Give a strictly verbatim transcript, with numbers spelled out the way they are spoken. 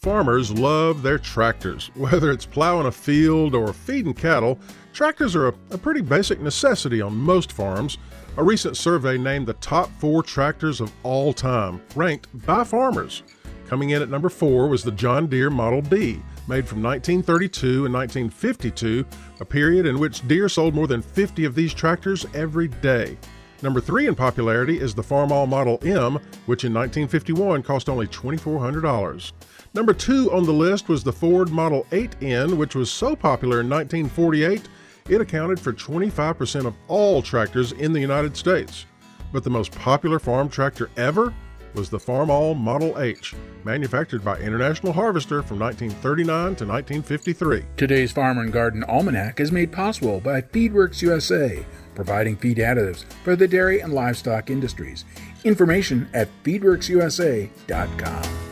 Farmers love their tractors. Whether it's plowing a field or feeding cattle, tractors are a, a pretty basic necessity on most farms. A recent survey named the top four tractors of all time, ranked by farmers. Coming in at number four was the John Deere Model B, made from nineteen thirty-two and nineteen fifty-two, a period in which Deere sold more than fifty of these tractors every day. Number three in popularity is the Farmall Model M, which in nineteen fifty-one cost only two thousand four hundred dollars. Number two on the list was the Ford Model eight N, which was so popular in nineteen forty-eight, it accounted for twenty-five percent of all tractors in the United States. But the most popular farm tractor ever was the Farmall Model H, manufactured by International Harvester from nineteen thirty-nine to nineteen fifty-three. Today's Farmer and Garden Almanac is made possible by Feedworks U S A, providing feed additives for the dairy and livestock industries. Information at feedworks u s a dot com.